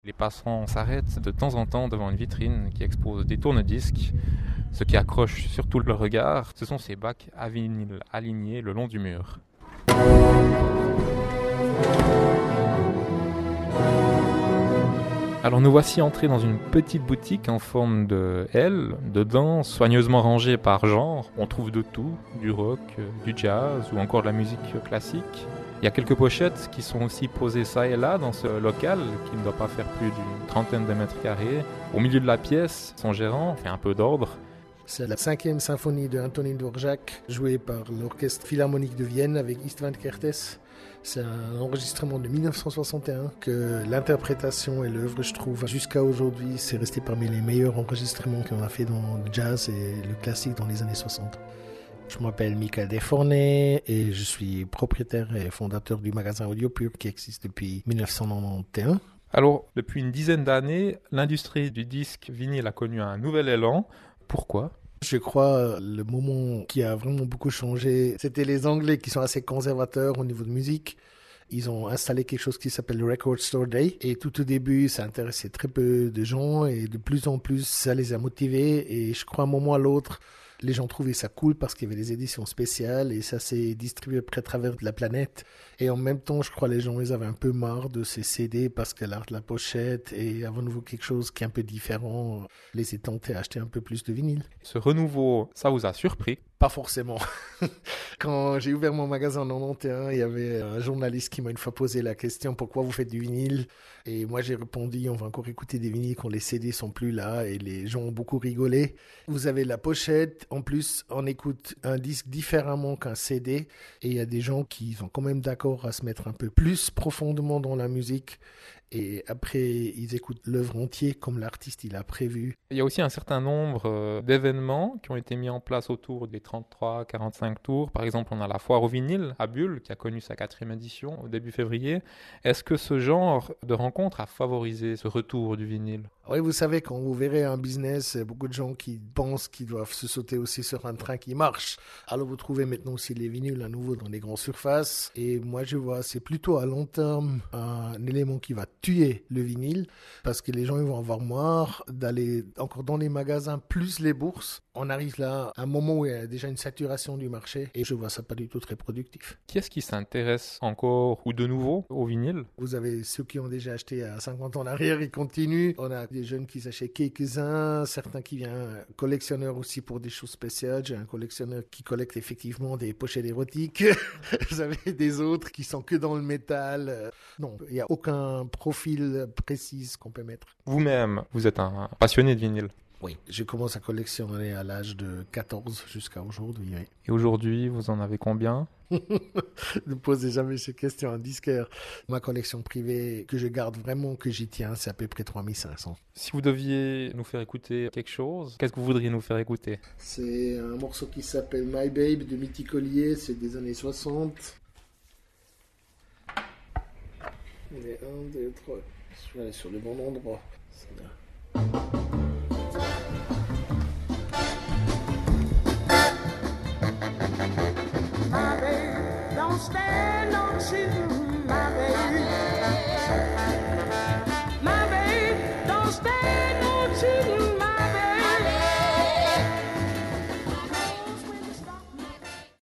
Les passants s'arrêtent de temps en temps devant une vitrine qui expose des tourne-disques. Ce qui accroche surtout le regard, ce sont ces bacs à vinyle alignés le long du mur. Alors nous voici entrés dans une petite boutique en forme de L. Dedans, soigneusement rangée par genre, on trouve de tout, du rock, du jazz ou encore de la musique classique. Il y a quelques pochettes qui sont aussi posées ça et là dans ce local qui ne doit pas faire plus d'une trentaine de mètres carrés. Au milieu de la pièce, son gérant fait un peu d'ordre. C'est la 5e symphonie de Antonín Dvořák, jouée par l'Orchestre Philharmonique de Vienne avec István Kertész. C'est un enregistrement de 1961 que l'interprétation et l'œuvre, je trouve, jusqu'à aujourd'hui, c'est resté parmi les meilleurs enregistrements qu'on a fait dans le jazz et le classique dans les années 60. Je m'appelle Michael Desfornés et je suis propriétaire et fondateur du magasin Audiopub qui existe depuis 1991. Alors, depuis une dizaine d'années, l'industrie du disque vinyle a connu un nouvel élan. Pourquoi ? Je crois le moment qui a vraiment beaucoup changé, c'était les Anglais qui sont assez conservateurs au niveau de musique. Ils ont installé quelque chose qui s'appelle le Record Store Day. Et tout au début, ça intéressait très peu de gens et de plus en plus, ça les a motivés. Et je crois, un moment à l'autre, les gens trouvaient ça cool parce qu'il y avait des éditions spéciales et ça s'est distribué à travers la planète. Et en même temps, je crois les gens, ils avaient un peu marre de ces CD parce que l'art de la pochette et à nouveau quelque chose qui est un peu différent les a tentés à acheter un peu plus de vinyle. Ce renouveau, ça vous a surpris ? Pas forcément. Quand j'ai ouvert mon magasin en 91, il y avait un journaliste qui m'a une fois posé la question « Pourquoi vous faites du vinyle ?» Et moi j'ai répondu « On va encore écouter des vinyles quand les CD sont plus là » et les gens ont beaucoup rigolé. Vous avez la pochette, en plus on écoute un disque différemment qu'un CD et il y a des gens qui sont quand même d'accord à se mettre un peu plus profondément dans la musique. Et après, ils écoutent l'œuvre entière comme l'artiste il a prévu. Il y a aussi un certain nombre d'événements qui ont été mis en place autour des 33-45 tours. Par exemple, on a la foire au vinyle à Bulle qui a connu sa 4e édition au début février. Est-ce que ce genre de rencontre a favorisé ce retour du vinyle ? Oui, vous savez, quand vous verrez un business, beaucoup de gens qui pensent qu'ils doivent se sauter aussi sur un train qui marche. Alors vous trouvez maintenant aussi les vinyles à nouveau dans les grandes surfaces. Et moi, je vois, c'est plutôt à long terme un élément qui va tuer le vinyle parce que les gens ils vont avoir marre d'aller encore dans les magasins plus les bourses. On arrive là à un moment où il y a déjà une saturation du marché et je vois ça pas du tout très productif. Qui est-ce qui s'intéresse encore ou de nouveau au vinyle ? Vous avez ceux qui ont déjà acheté à 50 ans en arrière, ils continuent. On a des jeunes qui s'achètent quelques-uns, certains qui viennent collectionneurs aussi pour des choses spéciales. J'ai un collectionneur qui collecte effectivement des pochettes érotiques. Vous avez des autres qui sont que dans le métal. Non, il n'y a aucun profil précis qu'on peut mettre. Vous-même, vous êtes un passionné de vinyle ? Oui, je commence à collectionner à l'âge de 14 jusqu'à aujourd'hui. Oui. Et aujourd'hui, vous en avez combien ? Ne posez jamais ces questions à un disquaire. Ma collection privée que je garde vraiment, que j'y tiens, c'est à peu près 3500. Si vous deviez nous faire écouter quelque chose, qu'est-ce que vous voudriez nous faire écouter ? C'est un morceau qui s'appelle My Babe de Mitty Collier, c'est des années 60. On est 1, 2, 3. Je vais aller sur le bon endroit. C'est là. My babe, don't stand on the